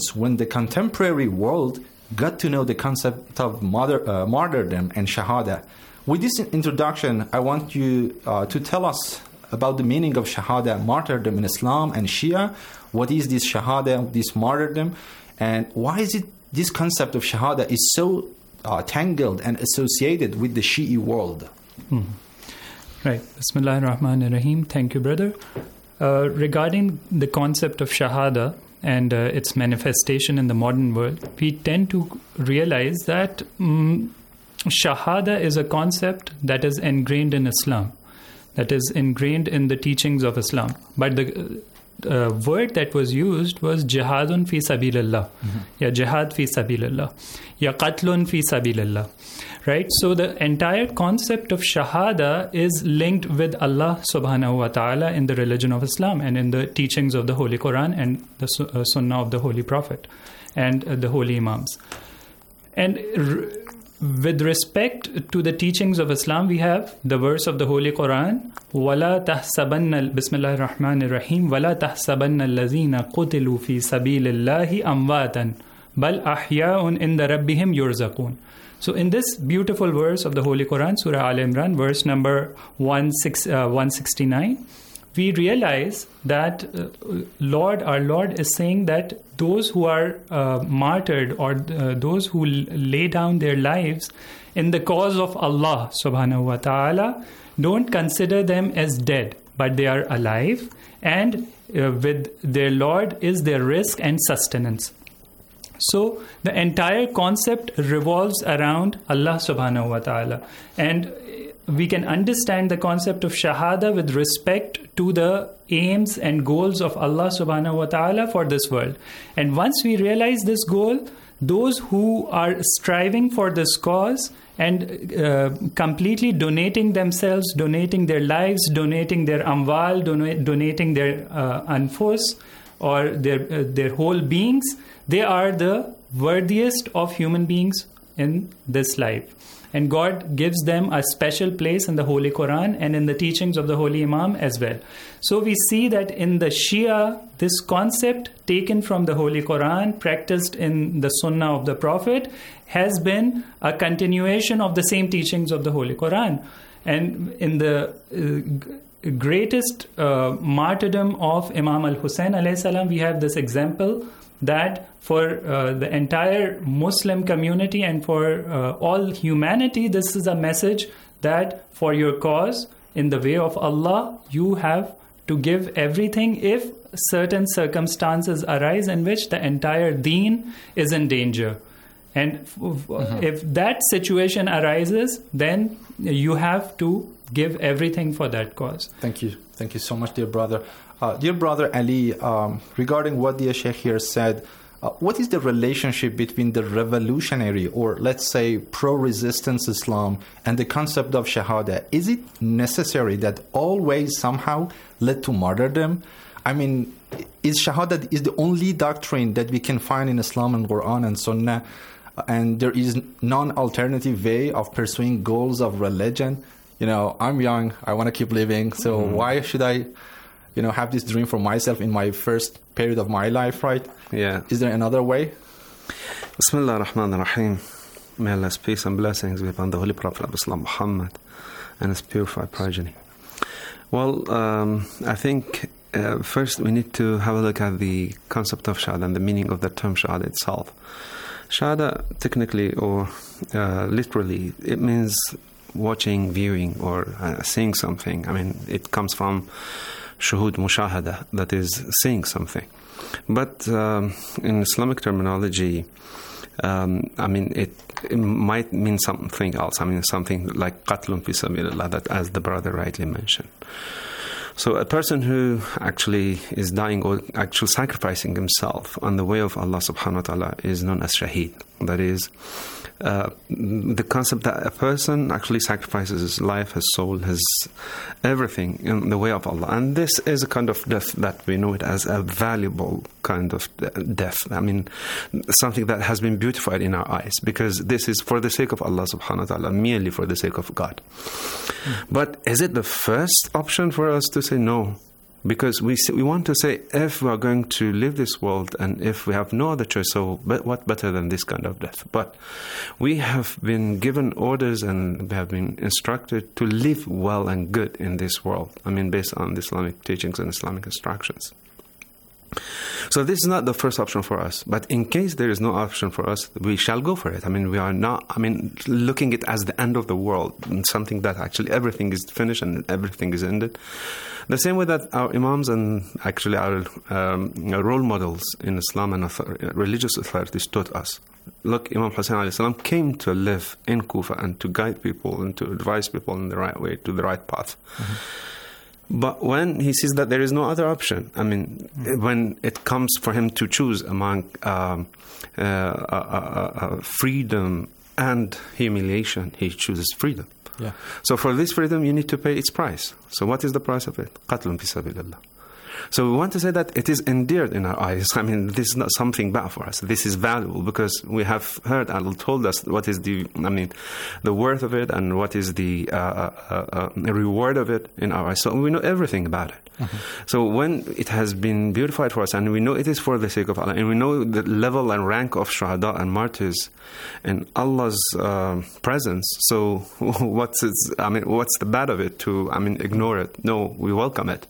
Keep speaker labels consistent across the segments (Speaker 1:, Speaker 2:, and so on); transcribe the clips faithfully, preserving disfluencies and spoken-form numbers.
Speaker 1: when the contemporary world got to know the concept of mother, uh, martyrdom and shahada. With this introduction, I want you uh, to tell us about the meaning of shahada, martyrdom in Islam and Shia. What is this shahada, this martyrdom, and why is it this concept of shahada is so uh, tangled and associated with the Shi'i world?
Speaker 2: Hmm. Right. Bismillahir Rahmanir Rahim. Thank you, brother. Uh, regarding the concept of shahada and uh, its manifestation in the modern world, we tend to realize that um, shahada is a concept that is ingrained in Islam, that is ingrained in the teachings of Islam. But the uh, word that was used was jihadun fi sabilillah, mm-hmm. ya jihad fi sabilillah, ya qatlun fi sabilillah. Right? So the entire concept of shahada is linked with Allah subhanahu wa ta'ala in the religion of Islam and in the teachings of the Holy Quran and the uh, Sunnah of the Holy Prophet and uh, the Holy Imams. And r- with respect to the teachings of Islam, we have the verse of the Holy Quran, وَلَا تَحْسَبَنَّ Bismillahir Rahmanir Rahim وَلَا تَحْسَبَنَّ الَّذِينَ قُتِلُوا فِي سَبِيلِ اللَّهِ أَمْوَاتًا بَلْ أَحْيَاءٌ عِنْدَ رَبِّهِمْ يُرْزَقُونَ. So in this beautiful verse of the Holy Quran, Surah Al Imran, verse number one sixty-nine, we realize that uh, Lord, our Lord is saying that those who are uh, martyred or uh, those who l- lay down their lives in the cause of Allah subhanahu wa ta'ala, don't consider them as dead, but they are alive, and uh, with their Lord is their rizq and sustenance. So the entire concept revolves around Allah subhanahu wa ta'ala. And we can understand the concept of shahada with respect to the aims and goals of Allah subhanahu wa ta'ala for this world. And once we realize this goal, those who are striving for this cause and uh, completely donating themselves, donating their lives, donating their amwal, donate, donating their uh, anfus, or their uh, their whole beings, they are the worthiest of human beings in this life. And God gives them a special place in the Holy Quran and in the teachings of the Holy Imam as well. So we see that in the Shia, this concept taken from the Holy Quran, practiced in the Sunnah of the Prophet, has been a continuation of the same teachings of the Holy Quran. And in the uh, greatest uh, martyrdom of Imam al-Hussein alayhi salam, we have this example that for uh, the entire Muslim community and for uh, all humanity, this is a message that for your cause in the way of Allah, you have to give everything if certain circumstances arise in which the entire deen is in danger. And f- mm-hmm. if that situation arises, then you have to give everything for that cause.
Speaker 1: Thank you. Thank you so much, dear brother. Uh, dear brother Ali, um, regarding what the Sheikh here said, uh, what is the relationship between the revolutionary or let's say pro-resistance Islam and the concept of Shahada? Is it necessary that always somehow led to martyrdom? I mean, is Shahada is the only doctrine that we can find in Islam and Quran and Sunnah, and there is non-alternative way of pursuing goals of religion? You know, I'm young, I want to keep living, so mm. why should I, you know, have this dream for myself in my first period of my life, right?
Speaker 3: Yeah.
Speaker 1: Is there another way?
Speaker 3: Bismillah ar-Rahman ar-Rahim. May Allah's peace and blessings be upon the Holy Prophet of Islam, Muhammad, and his purified progeny. Well, um, I think uh, first we need to have a look at the concept of Shahada and the meaning of the term Shahada itself. Shahada, technically or uh, literally, it means watching, viewing, or uh, seeing something. I mean, it comes from shuhud mushahada, that is seeing something. But um, in Islamic terminology, um, I mean, it, it might mean something else. I mean, something like qatlun fi sabilillah, that as the brother rightly mentioned. So a person who actually is dying or actually sacrificing himself on the way of Allah subhanahu wa ta'ala is known as shaheed. That is, uh, the concept that a person actually sacrifices his life, his soul, his everything in the way of Allah. And this is a kind of death that we know it as a valuable kind of death. I mean, something that has been beautified in our eyes, because this is for the sake of Allah subhanahu wa ta'ala, merely for the sake of God. Mm. But is it the first option for us to say, no, Because we we want to say, if we are going to live this world and if we have no other choice, so but what better than this kind of death? But we have been given orders and we have been instructed to live well and good in this world. I mean, based on the Islamic teachings and Islamic instructions. So this is not the first option for us. But in case there is no option for us, we shall go for it. I mean, we are not, I mean, looking at it as the end of the world, something that actually everything is finished and everything is ended. The same way that our imams and actually our um, role models in Islam and author- religious authorities taught us. Look, Imam Hussein alayhi salam came to live in Kufa and to guide people and to advise people in the right way, to the right path. Mm-hmm. But when he sees that there is no other option, I mean, mm-hmm. when it comes for him to choose among um, uh, uh, uh, uh, freedom and humiliation, he chooses freedom.
Speaker 1: Yeah.
Speaker 3: So for this freedom, you need to pay its price. So what is the price of it? Qatlun fi sabilillah. So we want to say that it is endeared in our eyes. I mean, this is not something bad for us. This is valuable because we have heard, Allah told us what is the, I mean, the worth of it and what is the uh, uh, uh, reward of it in our eyes. So we know everything about it. Mm-hmm. So when it has been beautified for us and we know it is for the sake of Allah and we know the level and rank of shuhada and martyrs in Allah's uh, presence, so what's its, I mean, what's the bad of it to, I mean, ignore it? No, we welcome it.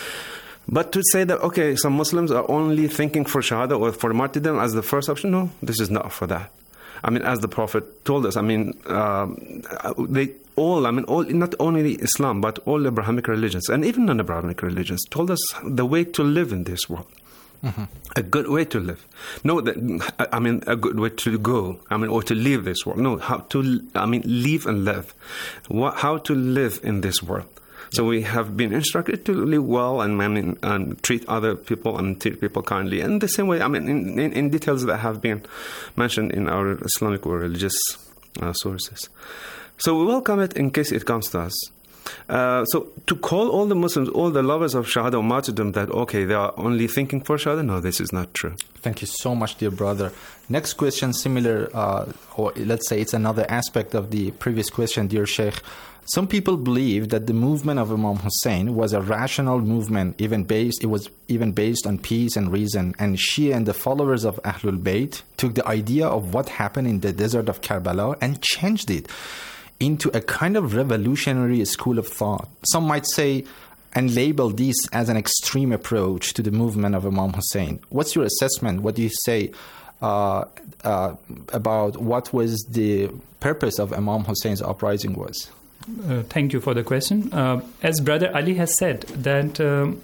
Speaker 3: But to say that, okay, some Muslims are only thinking for shahada or for martyrdom as the first option, no, this is not for that. I mean, as the Prophet told us, I mean, um, they all, I mean, all, not only Islam, but all Abrahamic religions and even non-Abrahamic religions told us the way to live in this world. Mm-hmm. A good way to live. No, that, I mean, a good way to go. I mean, or to leave this world. No, how to, I mean, live and live. What, how to live in this world. So we have been instructed to live well and, I mean, and treat other people and treat people kindly. And the same way, I mean, in, in, in details that have been mentioned in our Islamic or religious uh, sources. So we welcome it in case it comes to us. Uh, so to call all the Muslims, all the lovers of Shahada or martyrdom that, okay, they are only thinking for Shahada, no, this is not true.
Speaker 1: Thank you so much, dear brother. Next question, similar, uh, or let's say it's another aspect of the previous question, dear Sheikh. Some people believe that the movement of Imam Hussein was a rational movement, even based, it was even based on peace and reason, and Shia and the followers of Ahlul Bayt took the idea of what happened in the desert of Karbala and changed it into a kind of revolutionary school of thought. Some might say and label this as an extreme approach to the movement of Imam Hussein. What's your assessment? What do you say uh, uh, about what was the purpose of Imam Hussein's uprising was?
Speaker 2: Uh, thank you for the question. Uh, as Brother Ali has said, that um,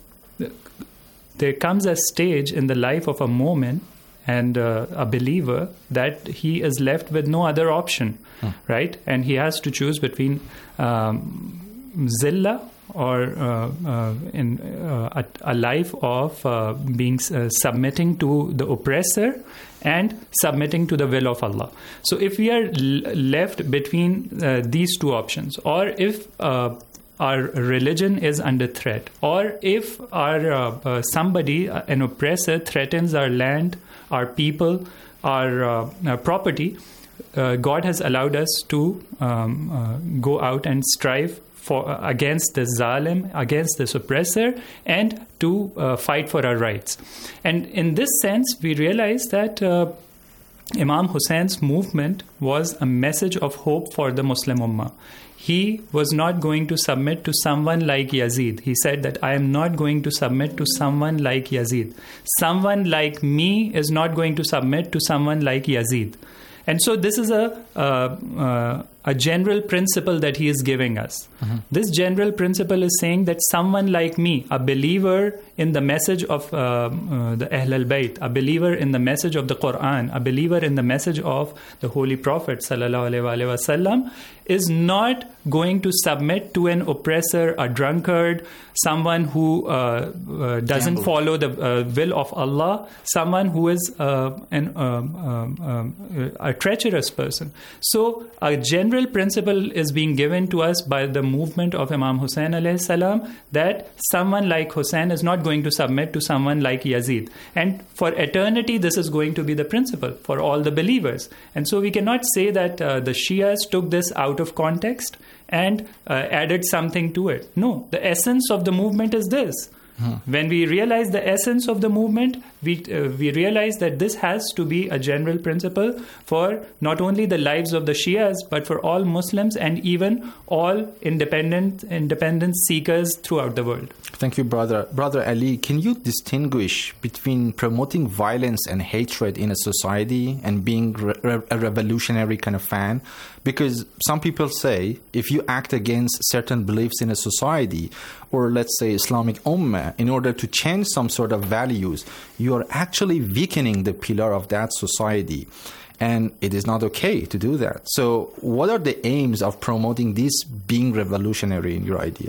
Speaker 2: there comes a stage in the life of a moment and uh, a believer that he is left with no other option, hmm. right? And he has to choose between um, zillah or uh, uh, in uh, a, a life of uh, being uh, submitting to the oppressor and submitting to the will of Allah. So if we are l- left between uh, these two options, or if uh, our religion is under threat, or if our uh, uh, somebody, uh, an oppressor, threatens our land, our people, our, uh, our property, uh, God has allowed us to um, uh, go out and strive for uh, against the zalim, against this oppressor, and to uh, fight for our rights. And in this sense, we realize that uh, Imam Hussein's movement was a message of hope for the Muslim Ummah. He was not going to submit to someone like Yazid. He said that I am not going to submit to someone like Yazid. Someone like me is not going to submit to someone like Yazid. And so this is a uh, uh, a general principle that he is giving us. Mm-hmm. This general principle is saying that someone like me, a believer in the message of uh, uh, the Ahl al-Bayt, a believer in the message of the Quran, a believer in the message of the Holy Prophet sallallahu alaihi wasallam, is not going to submit to an oppressor, a drunkard, someone who uh, uh, doesn't Gamble. follow the uh, will of Allah, someone who is uh, an, um, um, um, a treacherous person. So a general principle is being given to us by the movement of Imam Hussein alayhi salam, that someone like Hussein is not going to submit to someone like Yazid. And for eternity, this is going to be the principle for all the believers. And so we cannot say that uh, the Shias took this out of context and uh, added something to it. No, the essence of the movement is this, Mm-hmm. When we realize the essence of the movement, we uh, we realize that this has to be a general principle for not only the lives of the Shias, but for all Muslims and even all independent independence seekers throughout the world.
Speaker 1: Thank you, brother. Brother Ali, can you distinguish between promoting violence and hatred in a society and being re- a revolutionary kind of fan? Because some people say if you act against certain beliefs in a society, or let's say Islamic Ummah, in order to change some sort of values, you are actually weakening the pillar of that society. And it is not okay to do that. So what are the aims of promoting this being revolutionary in your idea?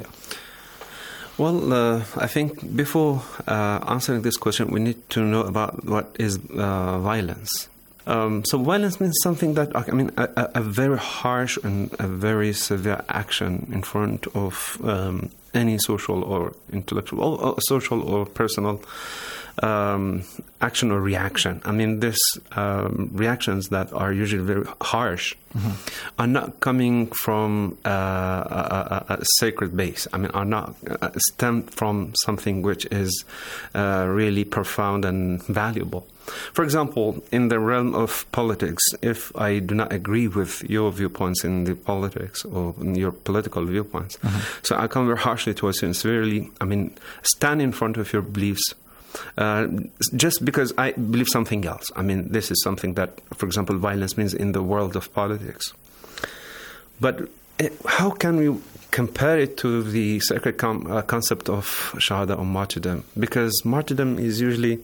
Speaker 3: Well, uh, I think before uh, answering this question, we need to know about what is uh, violence. Um, so violence means something that, I mean, a, a very harsh and a very severe action in front of um, any social or intellectual, or, or social or personal um, action or reaction. I mean, these um, reactions that are usually very harsh mm-hmm. are not coming from uh, a, a, a sacred base. I mean, are not uh, stemmed from something which is uh, really profound and valuable. For example, in the realm of politics, if I do not agree with your viewpoints in the politics or in your political viewpoints, mm-hmm. so I come very harshly towards you and severely, I mean, stand in front of your beliefs uh, just because I believe something else. I mean, this is something that, for example, violence means in the world of politics. But it, how can we compare it to the sacred com- uh, concept of shahada or martyrdom? Because martyrdom is usually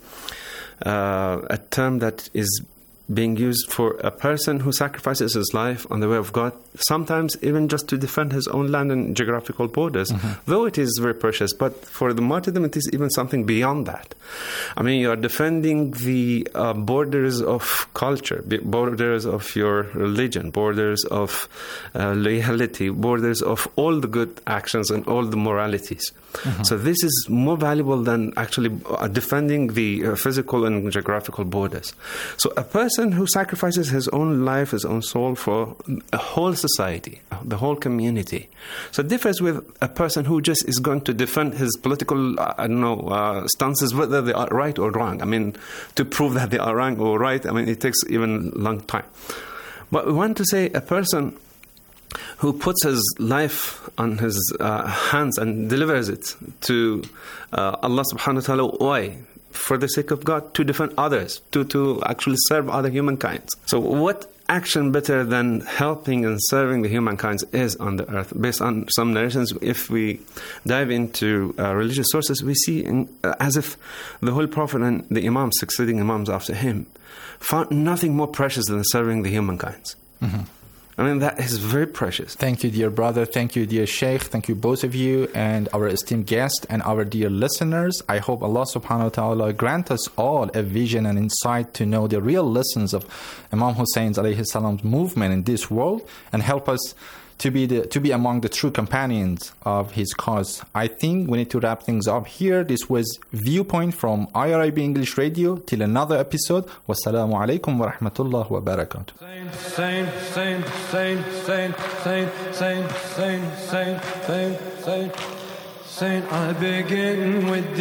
Speaker 3: Uh, a term that is being used for a person who sacrifices his life on the way of God, sometimes even just to defend his own land and geographical borders, mm-hmm. though it is very precious. But for the martyrdom, it is even something beyond that. I mean, you are defending the uh, borders of culture, borders of your religion, borders of uh, loyalty, borders of all the good actions and all the moralities. Mm-hmm. So this is more valuable than actually uh, defending the uh, physical and geographical borders. So a person who sacrifices his own life, his own soul for a whole society, the whole community. So it differs with a person who just is going to defend his political, uh, I don't know, uh, stances, whether they are right or wrong. I mean, to prove that they are wrong or right, I mean, it takes even a long time. But we want to say a person who puts his life on his uh, hands and delivers it to uh, Allah subhanahu wa ta'ala. Why? For the sake of God, to defend others, to, to actually serve other humankind. So what action better than helping and serving the humankind is on the earth? Based on some narrations, if we dive into uh, religious sources, we see in, uh, as if the Holy Prophet and the Imams, succeeding Imams after him, found nothing more precious than serving the humankind. Mm-hmm. I mean, that is very precious.
Speaker 1: Thank you, dear brother. Thank you, dear Sheikh. Thank you, both of you, and our esteemed guest and our dear listeners. I hope Allah subhanahu wa ta'ala grant us all a vision and insight to know the real lessons of Imam Hussein's alayhi salam's movement in this world, and help us to be the, to be among the true companions of his cause. I think we need to wrap things up here. This was Viewpoint from I R I B English Radio. Till another episode. Wassalamu alaikum wa rahmatullah wa barakatuh.
Speaker 4: Saint, saint, saint, saint, saint, saint, saint, saint, saint, saint, saint, saint, I begin with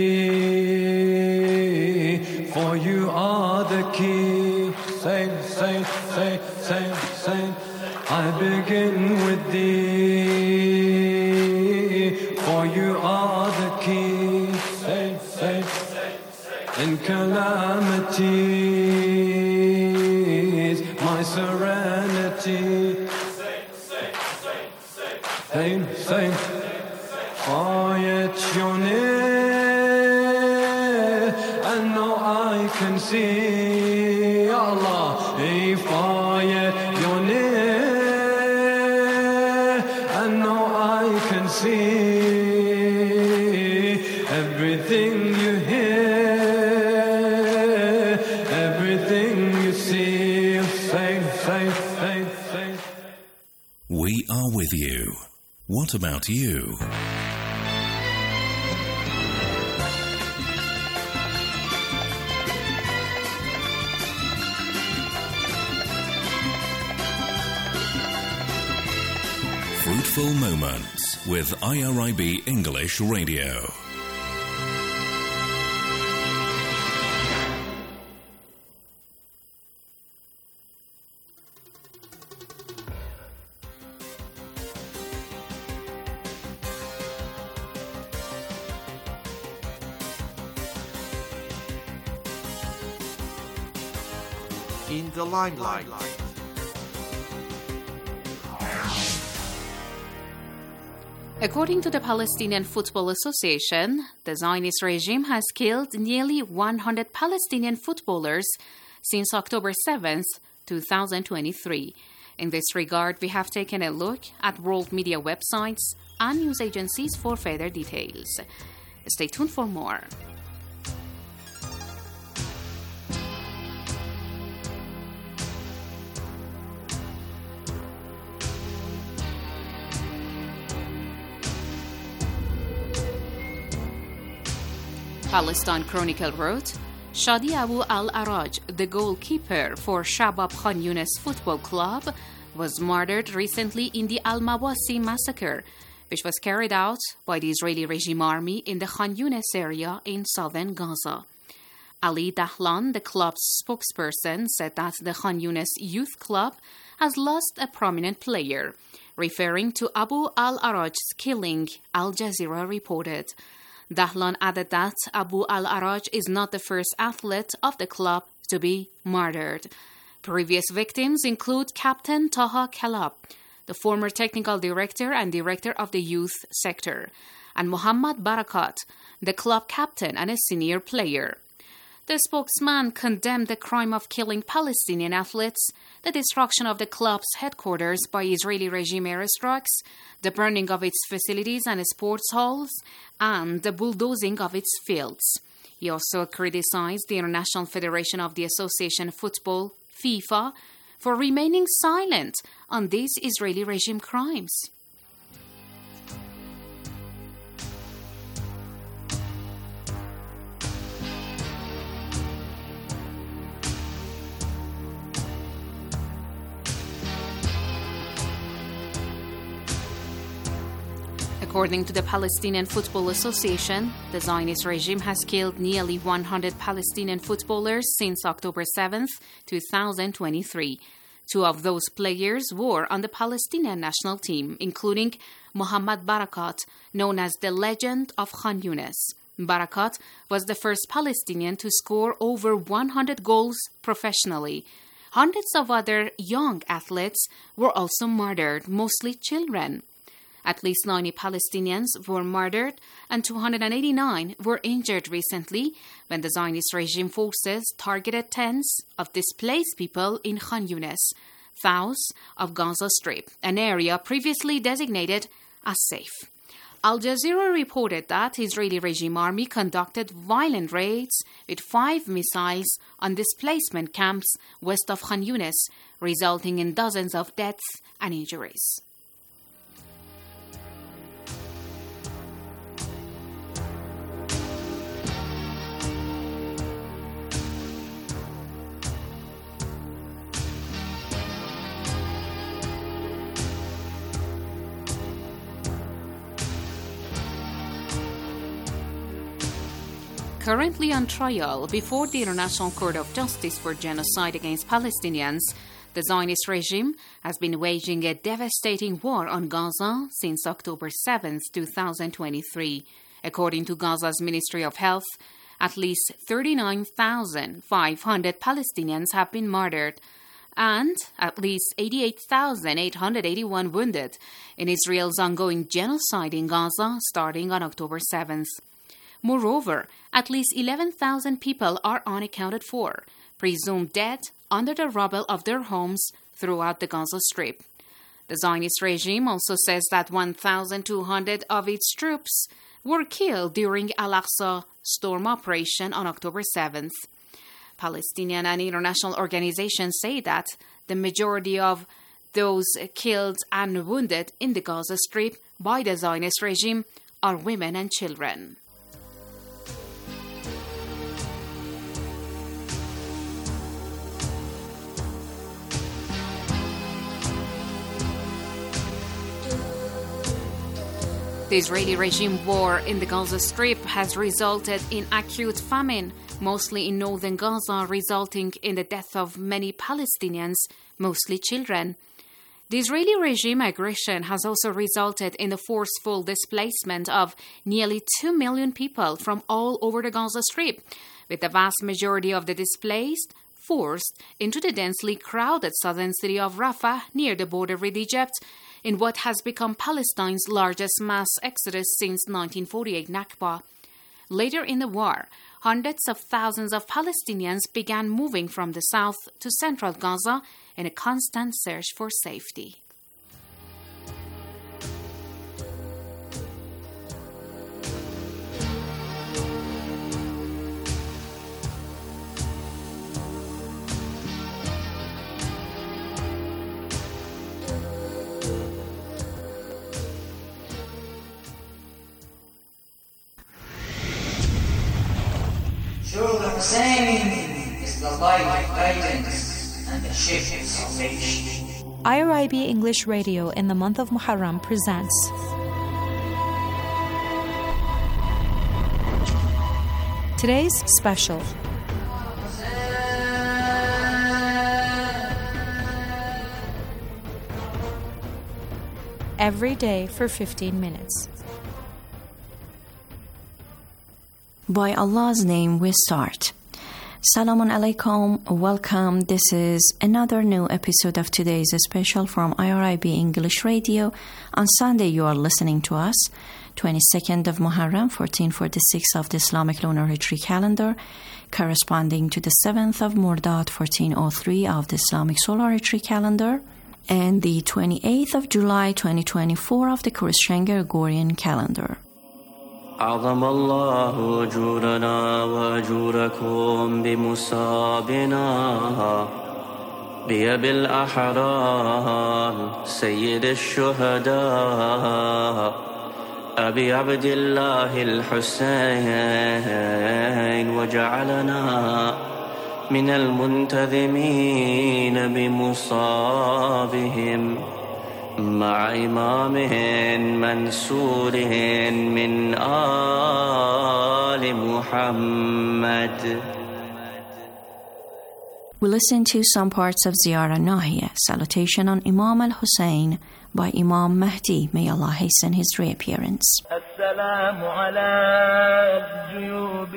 Speaker 4: thee, for you are the key. Saint, saint, saint, saint, saint, I begin with thee, for you are the key. Saint, saint, in calamities, my serenity. Saint, saint, quiet your name, and now I can see Allah. Hey, quiet your name, see everything you hear, everything you see. Saint, saint, saint, saint.
Speaker 5: We are with you. What about you? Fruitful Moments with I R I B English Radio.
Speaker 6: in the limelight.
Speaker 7: According to the Palestinian Football Association, the Zionist regime has killed nearly one hundred Palestinian footballers since October seventh, twenty twenty-three. In this regard, we have taken a look at world media websites and news agencies for further details. Stay tuned for more. Palestine Chronicle wrote, Shadi Abu al-Araj, the goalkeeper for Shabab Khan Yunis Football Club, was murdered recently in the Al-Mawasi massacre, which was carried out by the Israeli regime army in the Khan Yunis area in southern Gaza. Ali Dahlan, the club's spokesperson, said that the Khan Yunis Youth Club has lost a prominent player. Referring to Abu al-Araj's killing, Al Jazeera reported. Dahlan added that Abu al-Araj is not the first athlete of the club to be murdered. Previous victims include Captain Taha Kalab, the former technical director and director of the youth sector, and Muhammad Barakat, the club captain and a senior player. The spokesman condemned the crime of killing Palestinian athletes, the destruction of the club's headquarters by Israeli regime airstrikes, the burning of its facilities and sports halls, and the bulldozing of its fields. He also criticized the International Federation of the Association of Football, FIFA, for remaining silent on these Israeli regime crimes. According to the Palestinian Football Association, the Zionist regime has killed nearly one hundred Palestinian footballers since October seventh, twenty twenty-three. Two of those players were on the Palestinian national team, including Muhammad Barakat, known as the Legend of Khan Yunis. Barakat was the first Palestinian to score over one hundred goals professionally. Hundreds of other young athletes were also murdered, mostly children. At least ninety Palestinians were murdered and two hundred eighty-nine were injured recently when the Zionist regime forces targeted tens of displaced people in Khan Yunis, south of Gaza Strip, an area previously designated as safe. Al Jazeera reported that Israeli regime army conducted violent raids with five missiles on displacement camps west of Khan Yunis, resulting in dozens of deaths and injuries. Currently on trial before the International Court of Justice for Genocide against Palestinians, the Zionist regime has been waging a devastating war on Gaza since October seventh, twenty twenty-three. According to Gaza's Ministry of Health, at least thirty-nine thousand five hundred Palestinians have been murdered and at least eighty-eight thousand eight hundred eighty-one wounded in Israel's ongoing genocide in Gaza starting on October seventh. Moreover, at least eleven thousand people are unaccounted for, presumed dead under the rubble of their homes throughout the Gaza Strip. The Zionist regime also says that one thousand two hundred of its troops were killed during Al-Aqsa storm operation on October seventh. Palestinian and international organizations say that the majority of those killed and wounded in the Gaza Strip by the Zionist regime are women and children. The Israeli regime war in the Gaza Strip has resulted in acute famine, mostly in northern Gaza, resulting in the death of many Palestinians, mostly children. The Israeli regime aggression has also resulted in the forceful displacement of nearly two million people from all over the Gaza Strip, with the vast majority of the displaced forced into the densely crowded southern city of Rafah near the border with Egypt in what has become Palestine's largest mass exodus since nineteen forty-eight Nakba. Later in the war, hundreds of thousands of Palestinians began moving from the south to central Gaza in a constant search for safety.
Speaker 6: The Hussein is the light of guidance and the ship of salvation.
Speaker 8: I R I B English Radio in the month of Muharram presents today's special. Every day for fifteen minutes.
Speaker 9: By Allah's name we start. Salamun alaikum, welcome. This is another new episode of today's special from I R I B English Radio. On Sunday you are listening to us, twenty-second of Muharram, fourteen forty-six of the Islamic lunar Hijri calendar, corresponding to the seventh of Mordad, fourteen oh three of the Islamic solar Hijri calendar, and the twenty-eighth of July, twenty twenty-four of the Christian Gregorian calendar.
Speaker 10: أعظم الله أجورنا وأجوركم بمصابنا بأبي الأحرار سيد الشهداء أبي عبد الله الحسين وجعلنا من المنتظمين بمصابهم مع إمام منصور من آل محمد.
Speaker 9: We listen to some parts of Ziyara Nahiyah, Salutation on Imam al-Hussein by Imam Mahdi. May Allah hasten his reappearance.
Speaker 11: السلام على الجيوب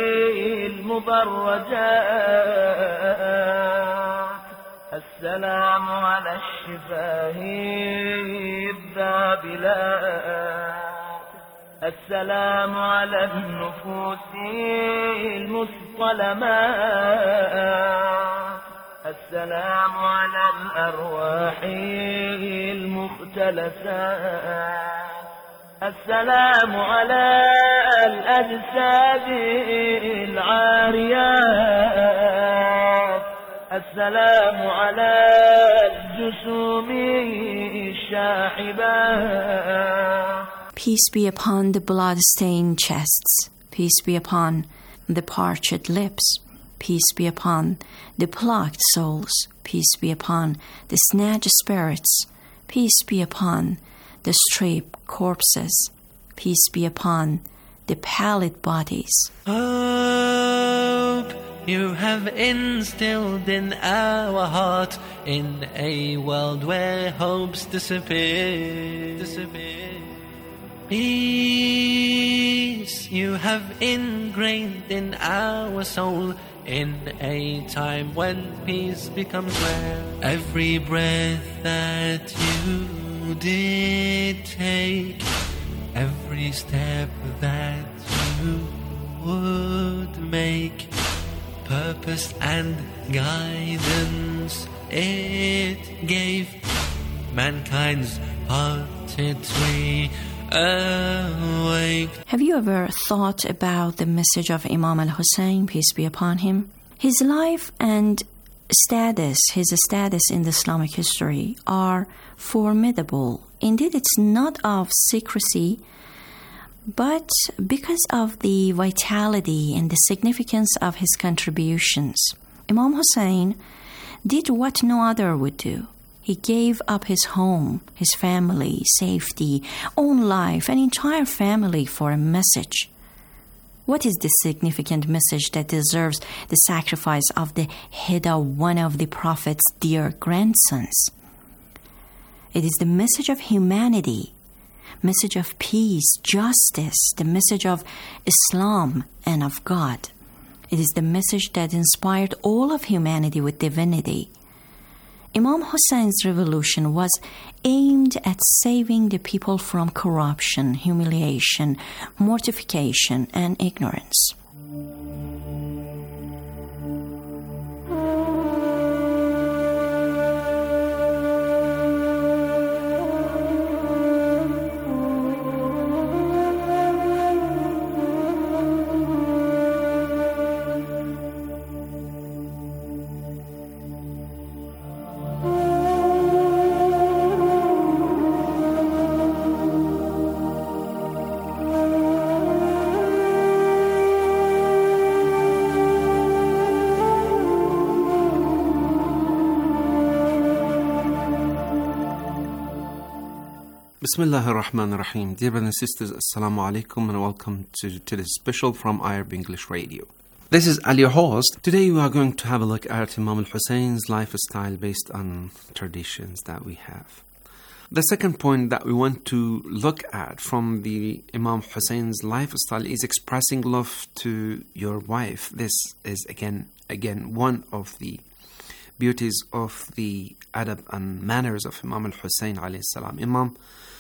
Speaker 11: المبرجات السلام على الشفاه الذابلات السلام على النفوس المصطلمات السلام على الأرواح المختلسات السلام على الأجساد العاريات السلام على الجسوم الشاحبات.
Speaker 9: Peace be upon the blood-stained chests. Peace be upon the parched lips. Peace be upon the plucked souls. Peace be upon the snatched spirits. Peace be upon the stripped corpses. Peace be upon the pallid bodies.
Speaker 12: Hope you have instilled in our heart, in a world where hopes disappear. disappear. Peace you have ingrained in our soul, in a time when peace becomes rare. Every breath that you did take, every step that you would make, purpose and guidance it gave mankind's heartedly awake.
Speaker 9: Have you ever thought about the message of Imam al-Hussein, peace be upon him? His life and status, his status in the Islamic history are formidable. Indeed, it's not of secrecy, but because of the vitality and the significance of his contributions. Imam Hussein did what no other would do. He gave up his home, his family, safety, own life, an entire family for a message. What is the significant message that deserves the sacrifice of the head of one of the Prophet's dear grandsons? It is the message of humanity, message of peace, justice, the message of Islam and of God. It is the message that inspired all of humanity with divinity. Imam Hussein's revolution was aimed at saving the people from corruption, humiliation, mortification, and ignorance.
Speaker 3: Bismillah ar-Rahman ar-Rahim. Dear brothers and sisters, Assalamu alaikum and welcome to, to this special from Arab English Radio. This is Ali, your host. Today we are going to have a look at Imam al-Hussein's lifestyle based on traditions that we have. The second point that we want to look at from the Imam Hussein's lifestyle is expressing love to your wife. This is again, again one of the beauties of the adab and manners of Imam al-Hussein alayhi salam. Imam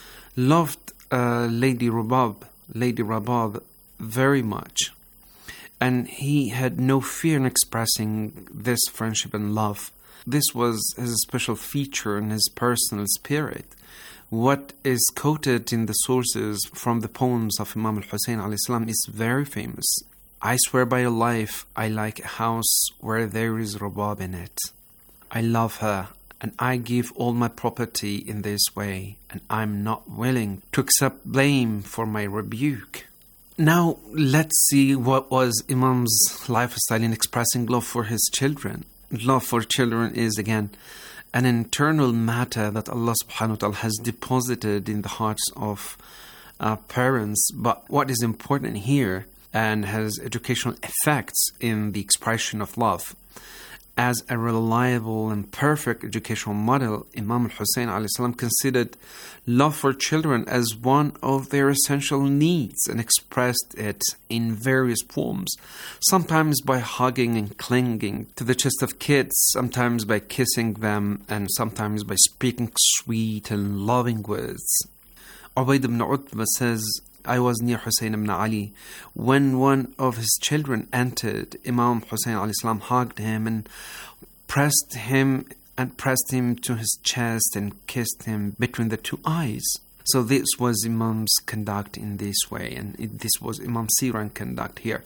Speaker 3: loved uh, Lady Rabab, Lady Rabab very much, and he had no fear in expressing this friendship and love. This was his special feature in his personal spirit. What is quoted in the sources from the poems of Imam al-Hussein alayhi salam is very famous. I swear by your life, I like a house where there is Rabab in it. I love her, and I give all my property in this way, and I'm not willing to accept blame for my rebuke. Now, let's see what was Imam's lifestyle in expressing love for his children. Love for children is, again, an internal matter that Allah subhanahu wa ta'ala has deposited in the hearts of uh, parents. But what is important here and has educational effects in the expression of love. As a reliable and perfect educational model, Imam al-Hussein alayhi salam considered love for children as one of their essential needs and expressed it in various forms, sometimes by hugging and clinging to the chest of kids, sometimes by kissing them, and sometimes by speaking sweet and loving words. Ubayd ibn Utbah says, I was near Hussein ibn Ali when one of his children entered. Imam Hussein alayhi salam hugged him and pressed him and pressed him to his chest and kissed him between the two eyes. So this was Imam's conduct in this way, and it, this was Imam Siran conduct here.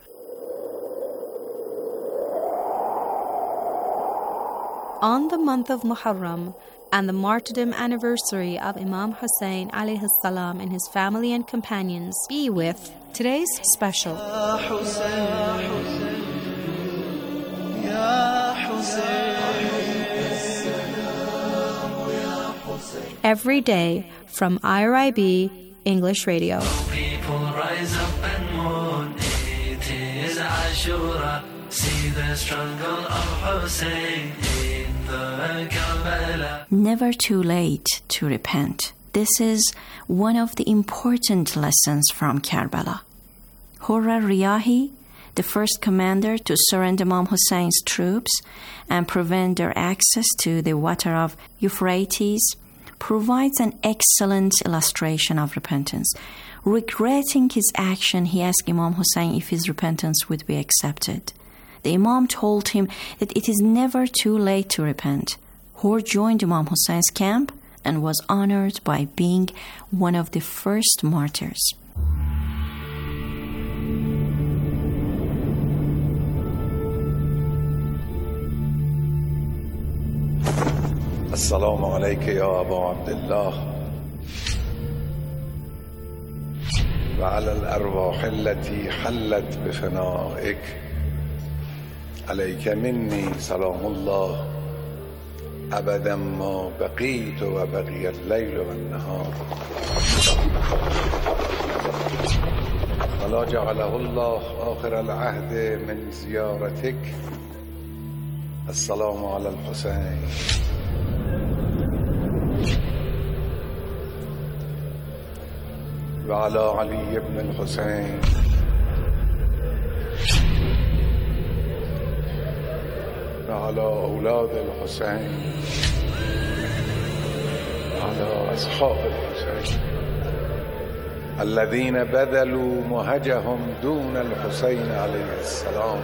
Speaker 8: On the month of Muharram and the martyrdom anniversary of Imam Hussein alayhi salam and his family and companions, be with today's special. Every day from I R I B English Radio.
Speaker 12: People rise up and mourn. It is Ashura. See the struggle of Hussein in the Karbala.
Speaker 9: Never too late to repent. This is one of the important lessons from Karbala. Hurra Riyahi, the first commander to surrender Imam Hussein's troops and prevent their access to the water of Euphrates, provides an excellent illustration of repentance. Regretting his action, he asked Imam Hussein if his repentance would be accepted. The Imam told him that it is never too late to repent. Hur joined Imam Hussein's camp and was honored by being one of the first martyrs.
Speaker 13: السلام عليك يا أبا عبد الله وعلى الأرواح التي حلت بفنائك عليك مني سلام الله أبدا ما بقيت وبقي الليل والنهار ولا جعله الله آخر العهد من زيارتك السلام على الحسين وعلى علي بن الحسين على أولاد الحسين على أصحاب الحسين الذين بذلوا مهجهم دون الحسين عليه السلام.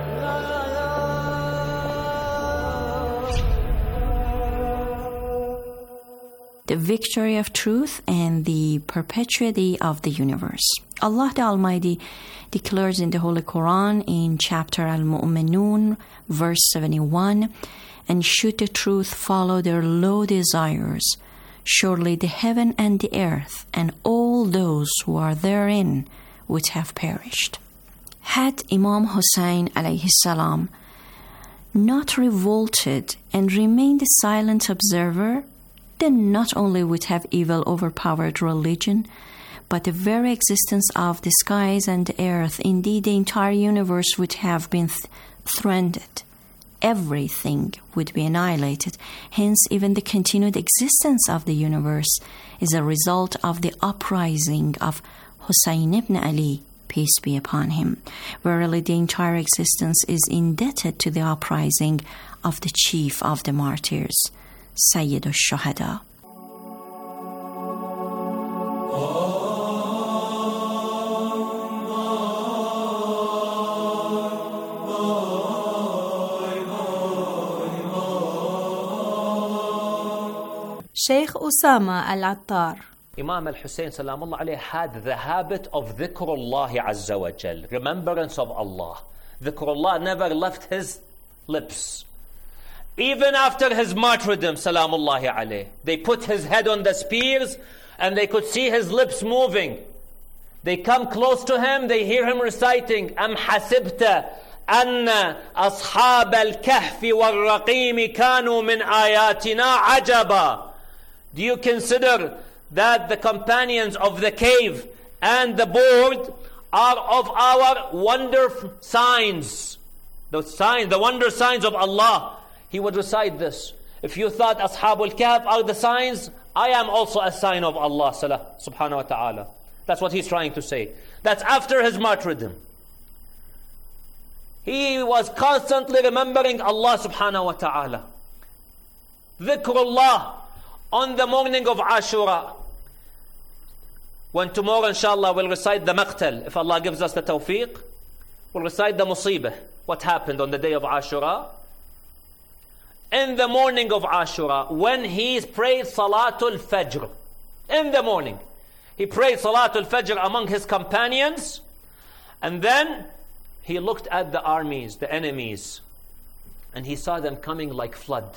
Speaker 9: The victory of truth and the perpetuity of the universe. Allah the Almighty declares in the Holy Quran in chapter Al-Mu'minun, verse seventy-one, "And should the truth follow their low desires, surely the heaven and the earth and all those who are therein would have perished." Had Imam Hussein alayhi salam not revolted and remained a silent observer, then not only would have evil overpowered religion, but the very existence of the skies and the earth, indeed the entire universe, would have been th- threatened. Everything would be annihilated. Hence, even the continued existence of the universe is a result of the uprising of Hussein ibn Ali, peace be upon him. Verily, the entire existence is indebted to the uprising of the chief of the martyrs, Sayyid al-Shuhada.
Speaker 8: Sheikh Usama al-Attar.
Speaker 14: Imam al-Hussein salamullah alayhi had the habit of dhikrullah azza wa jal, remembrance of Allah. Dhikrullah never left his lips. Even after his martyrdom, salamullahi alayh, they put his head on the spears and they could see his lips moving. They come close to him, they hear him reciting, Am hasibta anna ashab al-kahfi wal-raqim kanu min ayatina ajaba. Do you consider that the companions of the cave and the board are of our wonder signs? The signs, the wonder signs of Allah. He would recite this. If you thought Ashabul Kahf are the signs, I am also a sign of Allah subhanahu wa ta'ala. That's what he's trying to say. That's after his martyrdom. He was constantly remembering Allah subhanahu wa ta'ala. Dhikrullah on the morning of Ashura. When tomorrow inshallah we'll recite the maqtal, if Allah gives us the tawfiq, we'll recite the musibah, what happened on the day of Ashura. In the morning of Ashura, when he prayed Salatul Fajr, in the morning, he prayed Salatul Fajr among his companions, and then he looked at the armies, the enemies, and he saw them coming like flood.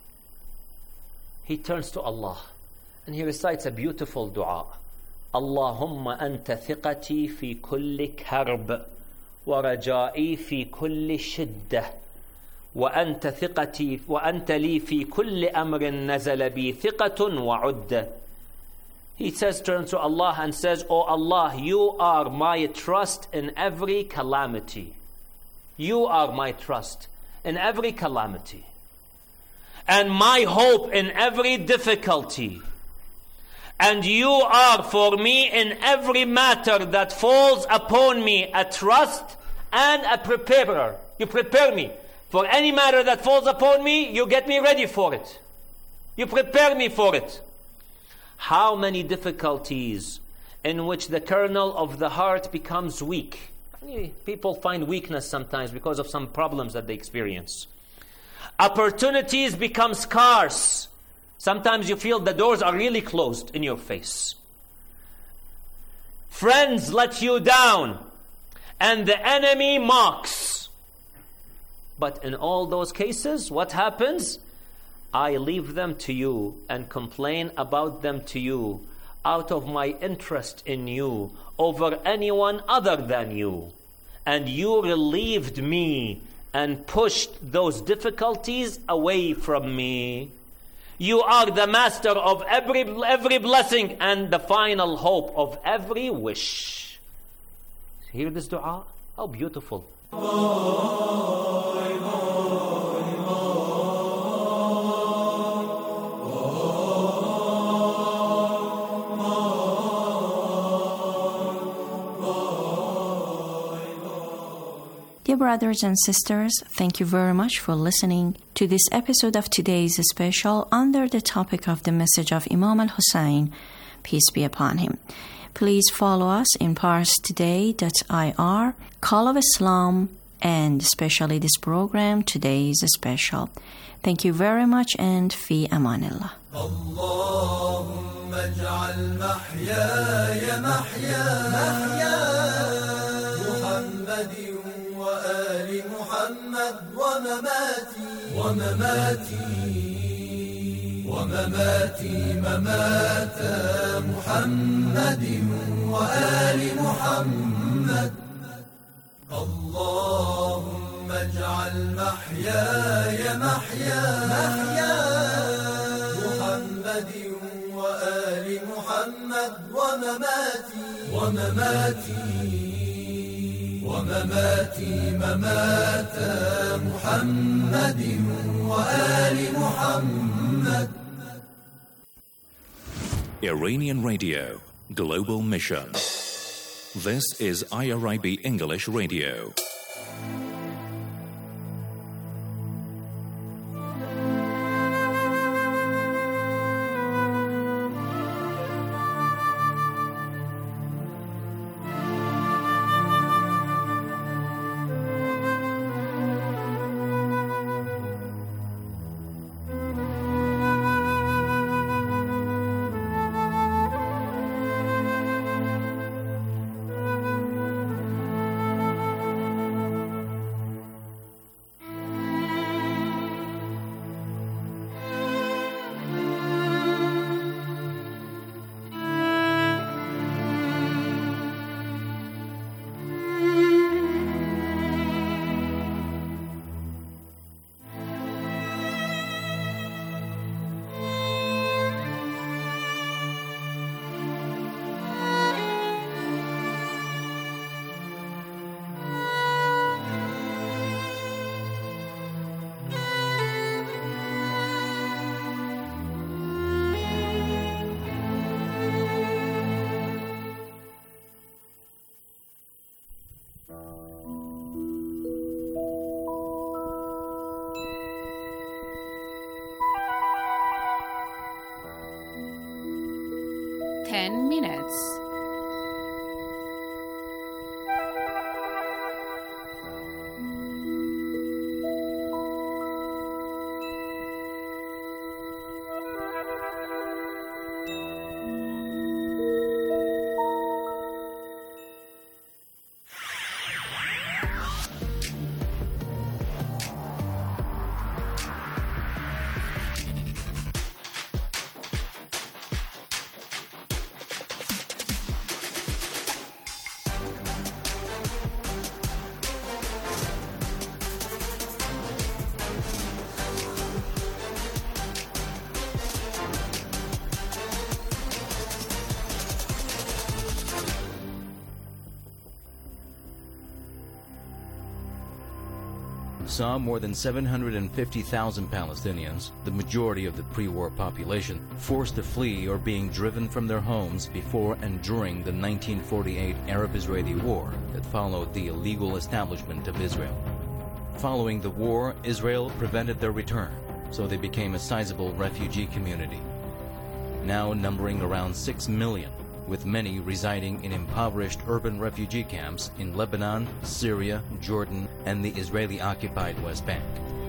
Speaker 14: He turns to Allah, and he recites a beautiful dua. Allahumma anta thiqati fi kulli karb, wa raja'i fi kulli shiddah. وأنت ثقتي وأنت لي في كل أمر نزل بي ثقة وعدة. He says, turns to Allah and says, Oh Allah, you are my trust in every calamity. You are my trust in every calamity. And my hope in every difficulty. And you are for me in every matter that falls upon me a trust and a preparer. You prepare me. For any matter that falls upon me, you get me ready for it. You prepare me for it. How many difficulties in which the kernel of the heart becomes weak. People find weakness sometimes because of some problems that they experience. Opportunities become scarce. Sometimes you feel the doors are really closed in your face. Friends let you down, and the enemy mocks. But in all those cases, what happens? I leave them to you and complain about them to you out of my interest in you over anyone other than you. And you relieved me and pushed those difficulties away from me. You are the master of every, every blessing and the final hope of every wish. Hear this dua? How beautiful.
Speaker 9: Dear brothers and sisters, thank you very much for listening to this episode of today's special under the topic of the message of Imam al-Hussein, peace be upon him. Please follow us in pars today dot I R, Call of Islam, and especially this program, Today's Special. Thank you very much, and fi amanillah.
Speaker 12: اللهم اجعل محياي محيا محيا محمد وآل محمد ومماتي ومماتي ومماتي ممات محمد وآل محمد اللهم اجعل محياي محيا محيا محمد وآل محمد ومماتي ومماتي ومماتي ممات محمد وآل محمد.
Speaker 5: Iranian Radio, Global Mission. This is I R I B English Radio.
Speaker 7: Ten minutes.
Speaker 15: Saw more than seven hundred fifty thousand Palestinians, the majority of the pre-war population, forced to flee or being driven from their homes before and during the nineteen forty-eight Arab-Israeli War that followed the illegal establishment of Israel. Following the war, Israel prevented their return, so they became a sizable refugee community, now numbering around six million, with many residing in impoverished urban refugee camps in Lebanon, Syria, Jordan, and the Israeli-occupied West Bank.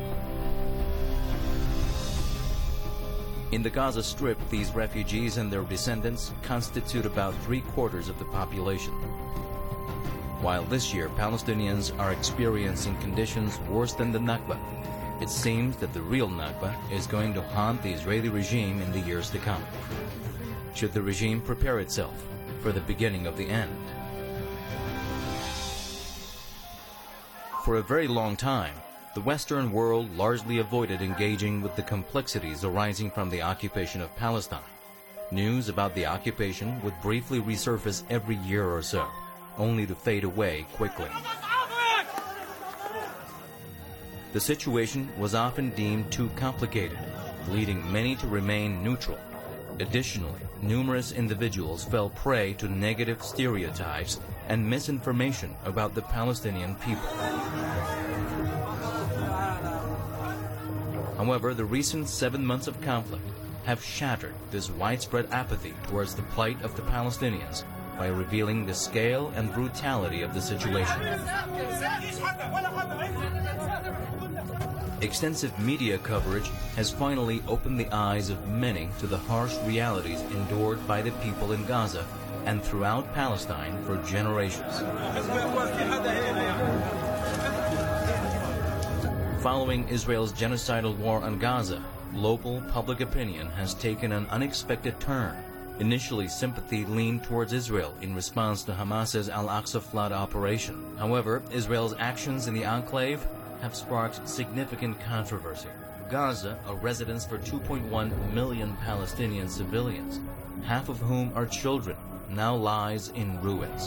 Speaker 15: In the Gaza Strip, these refugees and their descendants constitute about three-quarters of the population. While this year Palestinians are experiencing conditions worse than the Nakba, it seems that the real Nakba is going to haunt the Israeli regime in the years to come, should the regime prepare itself for the beginning of the end. For a very long time, the Western world largely avoided engaging with the complexities arising from the occupation of Palestine. News about the occupation would briefly resurface every year or so, only to fade away quickly. The situation was often deemed too complicated, leading many to remain neutral. Additionally, numerous individuals fell prey to negative stereotypes and misinformation about the Palestinian people. However, the recent seven months of conflict have shattered this widespread apathy towards the plight of the Palestinians by revealing the scale and brutality of the situation. Extensive media coverage has finally opened the eyes of many to the harsh realities endured by the people in Gaza and throughout Palestine for generations. Following Israel's genocidal war on Gaza, global public opinion has taken an unexpected turn. Initially, sympathy leaned towards Israel in response to Hamas's Al-Aqsa flood operation. However, Israel's actions in the enclave have sparked significant controversy. Gaza, a residence for two point one million Palestinian civilians, half of whom are children, now lies in ruins.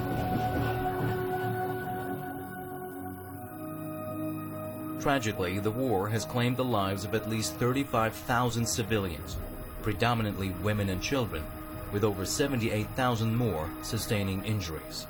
Speaker 15: Tragically, the war has claimed the lives of at least thirty-five thousand civilians, predominantly women and children, with over seventy-eight thousand more sustaining injuries.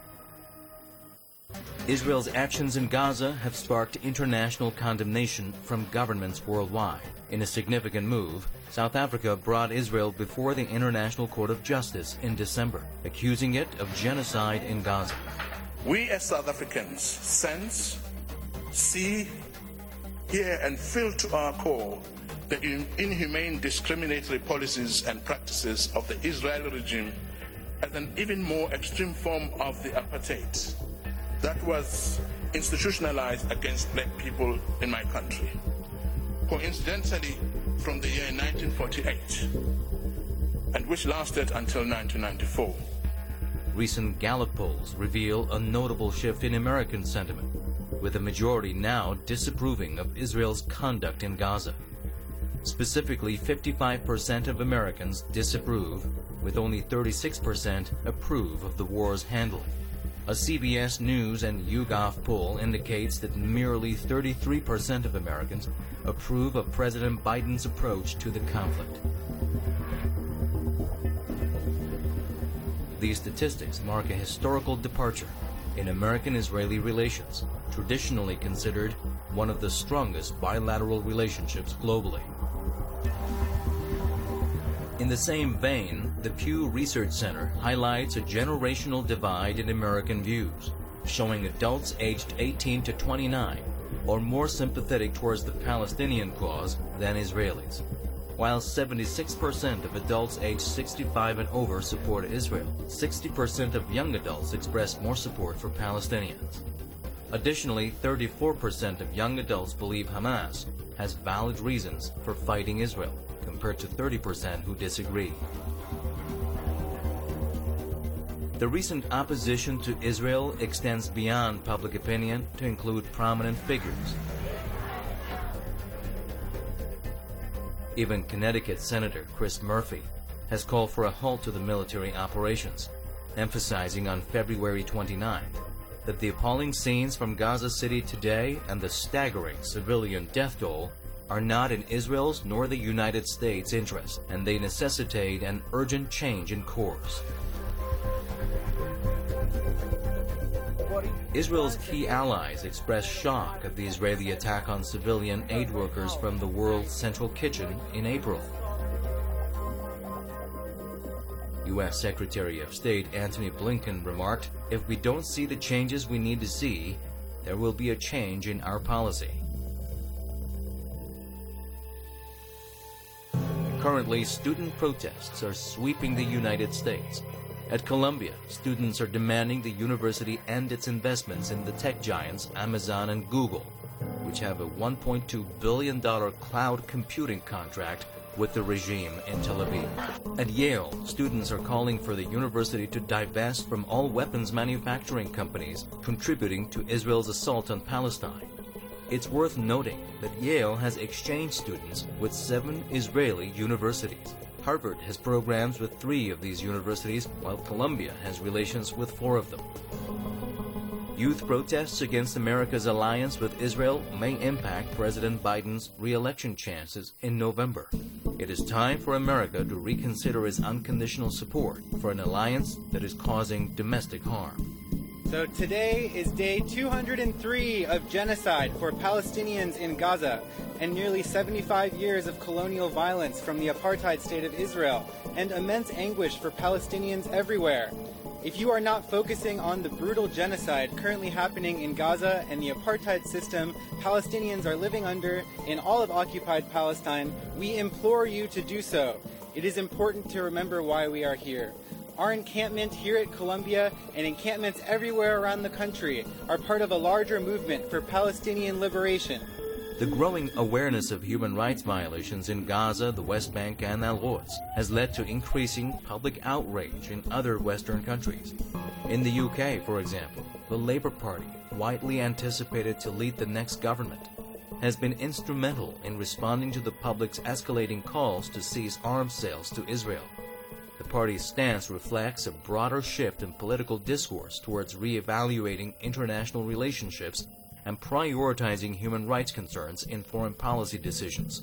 Speaker 15: Israel's actions in Gaza have sparked international condemnation from governments worldwide. In a significant move, South Africa brought Israel before the International Court of Justice in December, accusing it of genocide in Gaza.
Speaker 16: We as South Africans sense, see, hear and feel to our core the inhumane discriminatory policies and practices of the Israeli regime as an even more extreme form of the apartheid that was institutionalized against black people in my country, coincidentally from the year nineteen forty-eight, and which lasted until nineteen ninety-four.
Speaker 15: Recent Gallup polls reveal a notable shift in American sentiment, with a majority now disapproving of Israel's conduct in Gaza. Specifically, fifty-five percent of Americans disapprove, with only thirty-six percent approve of the war's handling. A C B S News and YouGov poll indicates that merely thirty-three percent of Americans approve of President Biden's approach to the conflict. These statistics mark a historical departure in American-Israeli relations, traditionally considered one of the strongest bilateral relationships globally. In the same vein, the Pew Research Center highlights a generational divide in American views, showing adults aged eighteen to twenty-nine are more sympathetic towards the Palestinian cause than Israelis, while seventy-six percent of adults aged sixty-five and over support Israel. sixty percent of young adults express more support for Palestinians. Additionally, thirty-four percent of young adults believe Hamas has valid reasons for fighting Israel, compared to thirty percent who disagree. The recent opposition to Israel extends beyond public opinion to include prominent figures. Even Connecticut Senator Chris Murphy has called for a halt to the military operations, emphasizing on February twenty-ninth that the appalling scenes from Gaza City today and the staggering civilian death toll are not in Israel's nor the United States' interest, and they necessitate an urgent change in course. Israel's key allies expressed shock at the Israeli attack on civilian aid workers from the World Central Kitchen in April. U S Secretary of State Antony Blinken remarked, "If we don't see the changes we need to see, there will be a change in our policy." Currently, student protests are sweeping the United States. At Columbia, students are demanding the university end its investments in the tech giants Amazon and Google, which have a one point two billion dollars cloud computing contract with the regime in Tel Aviv. At Yale, students are calling for the university to divest from all weapons manufacturing companies contributing to Israel's assault on Palestine. It's worth noting that Yale has exchange students with seven Israeli universities. Harvard has programs with three of these universities, while Columbia has relations with four of them. Youth protests against America's alliance with Israel may impact President Biden's re-election chances in November. It is time for America to reconsider its unconditional support for an alliance that is causing domestic harm.
Speaker 17: So today is day two hundred three of genocide for Palestinians in Gaza and nearly seventy-five years of colonial violence from the apartheid state of Israel and immense anguish for Palestinians everywhere. If you are not focusing on the brutal genocide currently happening in Gaza and the apartheid system Palestinians are living under in all of occupied Palestine, we implore you to do so. It is important to remember why we are here. Our encampment here at Columbia and encampments everywhere around the country are part of a larger movement for Palestinian liberation.
Speaker 15: The growing awareness of human rights violations in Gaza, the West Bank, and Al-Quds has led to increasing public outrage in other Western countries. In the U K, for example, the Labour Party, widely anticipated to lead the next government, has been instrumental in responding to the public's escalating calls to cease arms sales to Israel. The party's stance reflects a broader shift in political discourse towards re-evaluating international relationships and prioritizing human rights concerns in foreign policy decisions.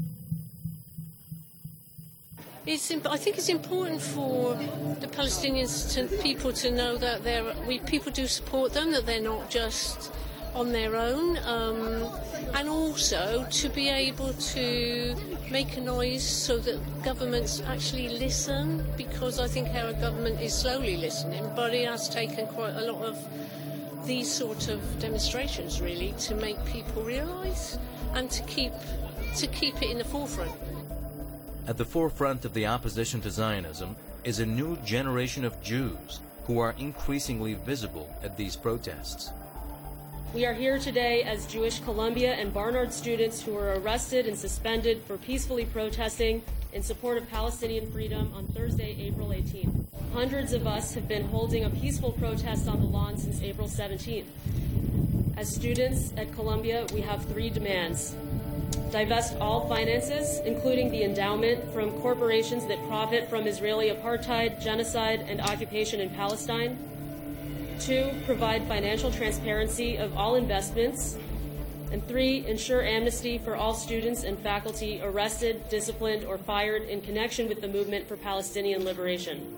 Speaker 18: It's, I think it's important for the Palestinians to, people to know that they're, we, people do support them, that they're not just on their own, um, and also to be able to make a noise so that governments actually listen, because I think our government is slowly listening, but it has taken quite a lot of these sort of demonstrations really to make people realise and to keep to keep it in the forefront.
Speaker 15: At the forefront of the opposition to Zionism is a new generation of Jews who are increasingly visible at these protests.
Speaker 19: We are here today as Jewish Columbia and Barnard students who were arrested and suspended for peacefully protesting in support of Palestinian freedom on Thursday, April eighteenth. Hundreds of us have been holding a peaceful protest on the lawn since April seventeenth. As students at Columbia, we have three demands. Divest all finances, including the endowment, from corporations that profit from Israeli apartheid, genocide, and occupation in Palestine. Two, provide financial transparency of all investments. And three, ensure amnesty for all students and faculty arrested, disciplined, or fired in connection with the movement for Palestinian liberation.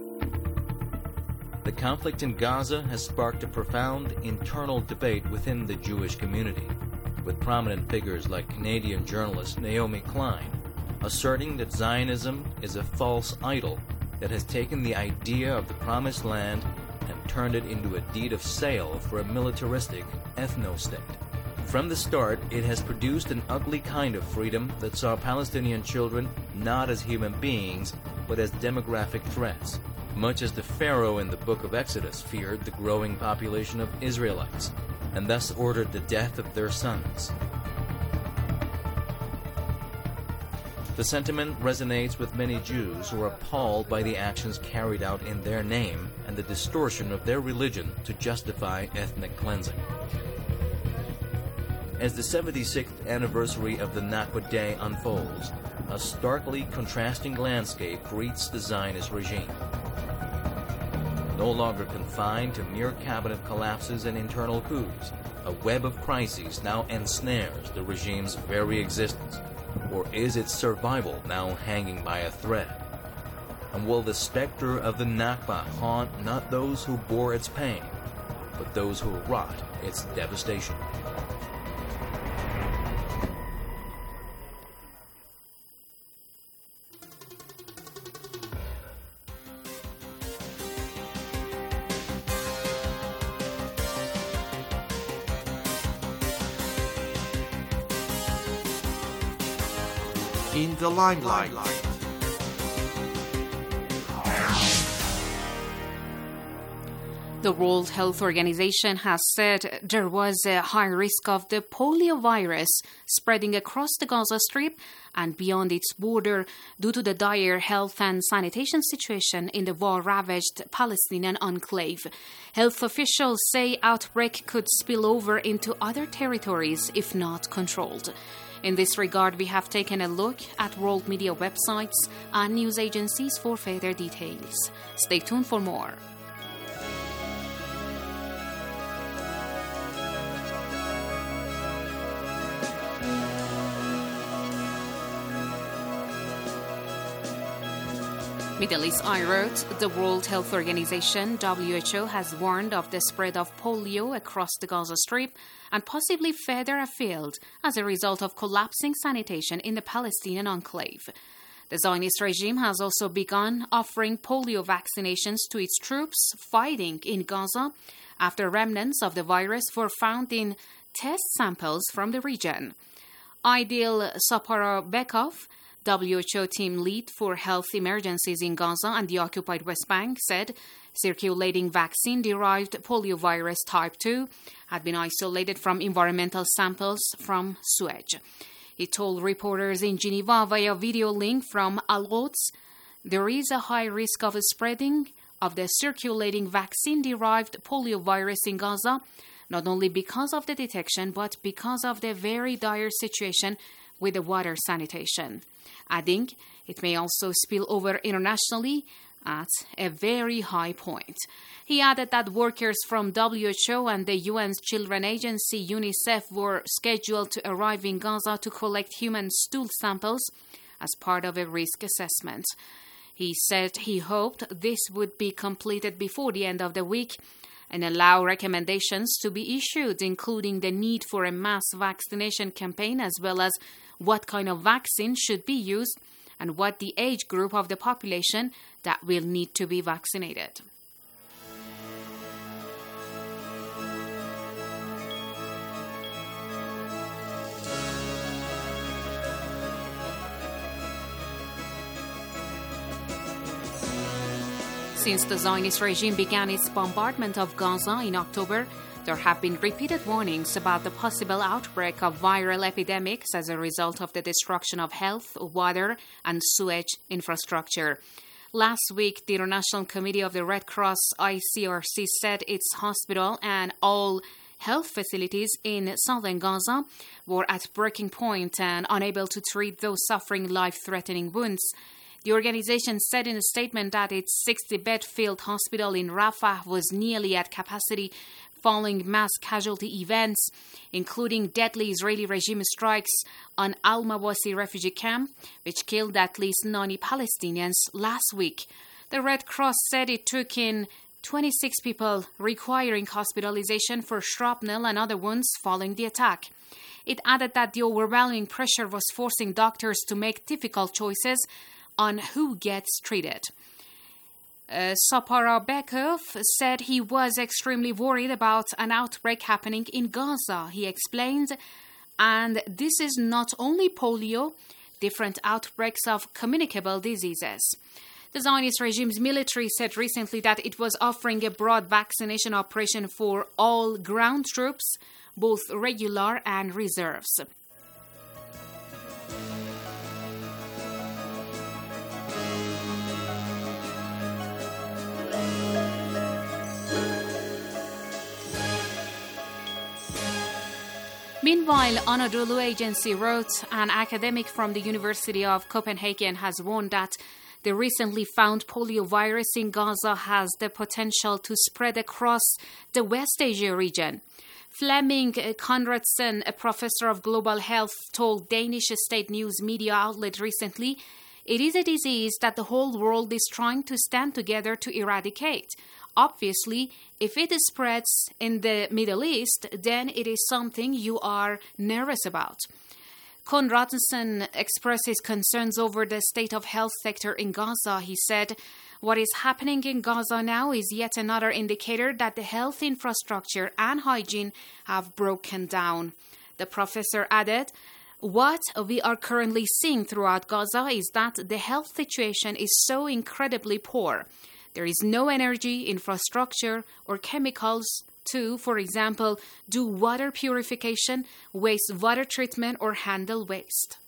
Speaker 15: The conflict in Gaza has sparked a profound internal debate within the Jewish community, with prominent figures like Canadian journalist Naomi Klein asserting that Zionism is a false idol that has taken the idea of the Promised Land and turned it into a deed of sale for a militaristic ethno-state. From the start, it has produced an ugly kind of freedom that saw Palestinian children not as human beings, but as demographic threats, much as the Pharaoh in the book of Exodus feared the growing population of Israelites, and thus ordered the death of their sons. The sentiment resonates with many Jews who are appalled by the actions carried out in their name and the distortion of their religion to justify ethnic cleansing. As the seventy-sixth anniversary of the Nakba Day unfolds, a starkly contrasting landscape greets the Zionist regime. No longer confined to mere cabinet collapses and internal coups, a web of crises now ensnares the regime's very existence. Or is its survival now hanging by a thread? And will the specter of the Nakba haunt not those who bore its pain, but those who wrought its devastation?
Speaker 20: In the limelight.
Speaker 7: The World Health Organization has said there was a high risk of the polio virus spreading across the Gaza Strip and beyond its border due to the dire health and sanitation situation in the war-ravaged Palestinian enclave. Health officials say outbreak could spill over into other territories if not controlled. In this regard, we have taken a look at world media websites and news agencies for further details. Stay tuned for more. Middle East Eye wrote, the World Health Organization, W H O, has warned of the spread of polio across the Gaza Strip and possibly further afield as a result of collapsing sanitation in the Palestinian enclave. The Zionist regime has also begun offering polio vaccinations to its troops fighting in Gaza after remnants of the virus were found in test samples from the region. Aidil Saparabekov, W H O team lead for health emergencies in Gaza and the occupied West Bank, said circulating vaccine-derived poliovirus type two had been isolated from environmental samples from sewage. He told reporters in Geneva via video link from Al-Quds, there is a high risk of spreading of the circulating vaccine-derived poliovirus in Gaza, not only because of the detection, but because of the very dire situation with the water sanitation. Adding, it may also spill over internationally at a very high point. He added that workers from W H O and the U N's Children Agency UNICEF were scheduled to arrive in Gaza to collect human stool samples as part of a risk assessment. He said he hoped this would be completed before the end of the week and allow recommendations to be issued, including the need for a mass vaccination campaign as well as what kind of vaccine should be used and what the age group of the population that will need to be vaccinated. Since the Zionist regime began its bombardment of Gaza in October, there have been repeated warnings about the possible outbreak of viral epidemics as a result of the destruction of health, water, and sewage infrastructure. Last week, the International Committee of the Red Cross I C R C said its hospital and all health facilities in southern Gaza were at breaking point and unable to treat those suffering life-threatening wounds. The organization said in a statement that its sixty-bed field hospital in Rafah was nearly at capacity following mass casualty events, including deadly Israeli regime strikes on Al-Mawasi refugee camp, which killed at least ninety Palestinians last week. The Red Cross said it took in twenty-six people requiring hospitalization for shrapnel and other wounds following the attack. It added that the overwhelming pressure was forcing doctors to make difficult choices on who gets treated. Uh, Saparabekov said he was extremely worried about an outbreak happening in Gaza. He explained, and this is not only polio, different outbreaks of communicable diseases. The Zionist regime's military said recently that it was offering a broad vaccination operation for all ground troops, both regular and reserves. Meanwhile, Anadolu Agency wrote, an academic from the University of Copenhagen has warned that the recently found poliovirus in Gaza has the potential to spread across the West Asia region. Flemming Conradsen, a professor of global health, told Danish state news media outlet recently, it is a disease that the whole world is trying to stand together to eradicate. Obviously, if it spreads in the Middle East, then it is something you are nervous about. Conradsen expressed his concerns over the state of health sector in Gaza. He said, what is happening in Gaza now is yet another indicator that the health infrastructure and hygiene have broken down. The professor added, what we are currently seeing throughout Gaza is that the health situation is so incredibly poor. There is no energy, infrastructure, or chemicals to, for example, do water purification, wastewater treatment, or handle waste.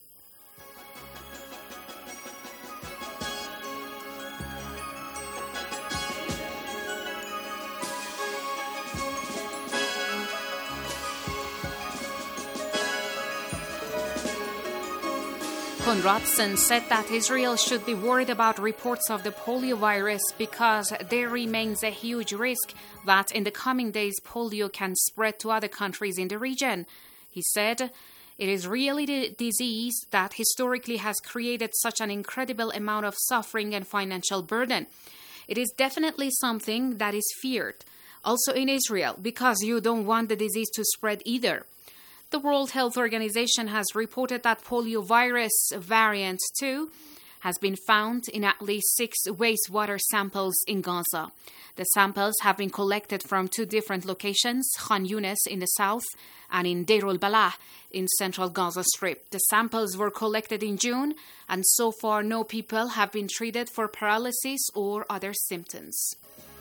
Speaker 7: Conradsen said that Israel should be worried about reports of the poliovirus because there remains a huge risk that in the coming days polio can spread to other countries in the region. He said, It is really the disease that historically has created such an incredible amount of suffering and financial burden. It is definitely something that is feared, also in Israel, because you don't want the disease to spread either. The World Health Organization has reported that poliovirus variant two has been found in at least six wastewater samples in Gaza. The samples have been collected from two different locations, Khan Yunis in the south and in Deir al-Balah in central Gaza Strip. The samples were collected in June, and so far no people have been treated for paralysis or other symptoms.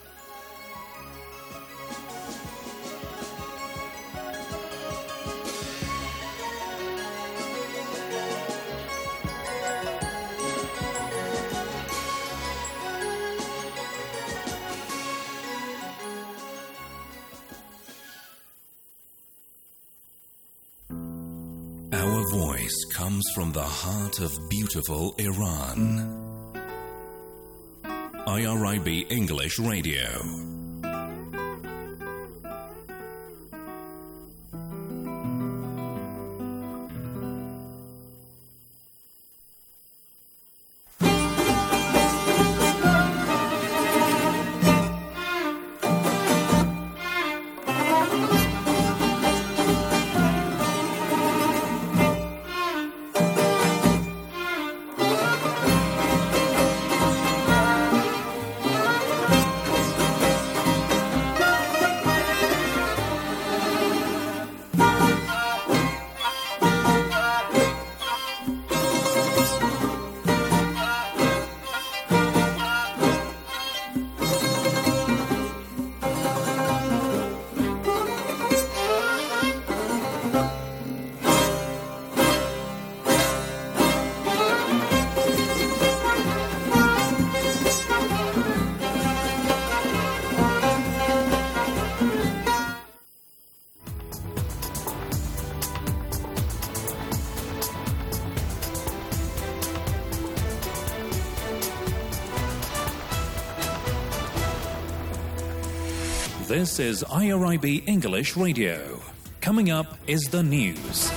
Speaker 5: Our voice comes from the heart of beautiful Iran. I R I B English Radio. This is I R I B English Radio. Coming up is the news.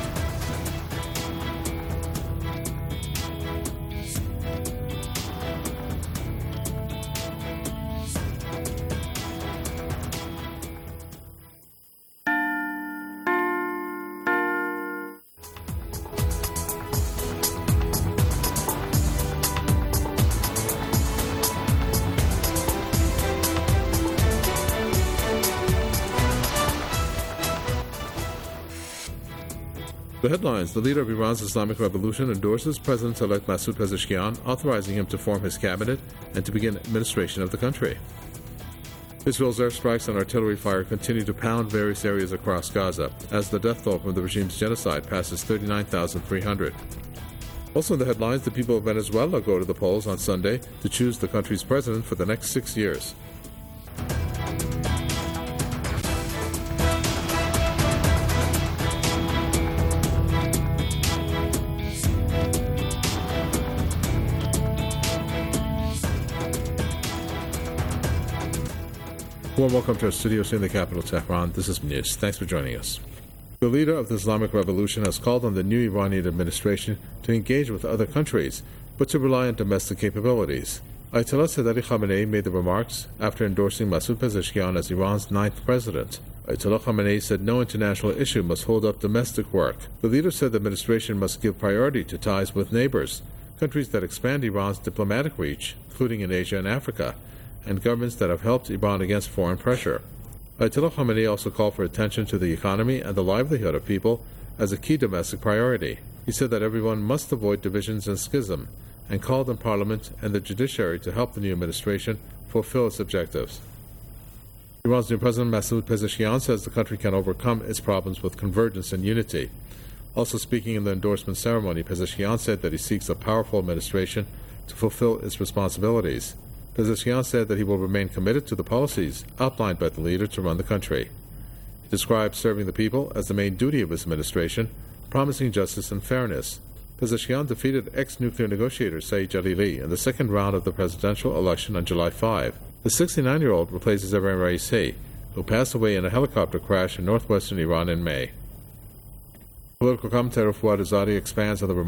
Speaker 21: The headlines: the leader of Iran's Islamic Revolution endorses President-elect Masoud Pezeshkian, authorizing him to form his cabinet and to begin administration of the country. Israel's airstrikes and artillery fire continue to pound various areas across Gaza as the death toll from the regime's genocide passes thirty-nine thousand three hundred. Also in the headlines, the people of Venezuela go to the polls on Sunday to choose the country's president for the next six years. Warm welcome to our studios in the capital, Tehran. This is News. Thanks for joining us. The leader of the Islamic Revolution has called on the new Iranian administration to engage with other countries, but to rely on domestic capabilities. Ayatollah Said Ali Khamenei made the remarks after endorsing Masoud Pezeshkian as Iran's ninth president. Ayatollah Khamenei said no international issue must hold up domestic work. The leader said the administration must give priority to ties with neighbors, countries that expand Iran's diplomatic reach, including in Asia and Africa, and governments that have helped Iran against foreign pressure. Ayatollah Khamenei also called for attention to the economy and the livelihood of people as a key domestic priority. He said that everyone must avoid divisions and schism, and called on Parliament and the judiciary to help the new administration fulfill its objectives. Iran's new president, Masoud Pezeshkian, says the country can overcome its problems with convergence and unity. Also speaking in the endorsement ceremony, Pezeshkian said that he seeks a powerful administration to fulfill its responsibilities. Pezeshkian said that he will remain committed to the policies outlined by the leader to run the country. He described serving the people as the main duty of his administration, promising justice and fairness. Pezeshkian defeated ex-nuclear negotiator Saeed Jalili in the second round of the presidential election on July fifth. The sixty-nine-year-old replaces Ebrahim Raisi, who passed away in a helicopter crash in northwestern Iran in May. Political commentator Fuad Azadi expands on the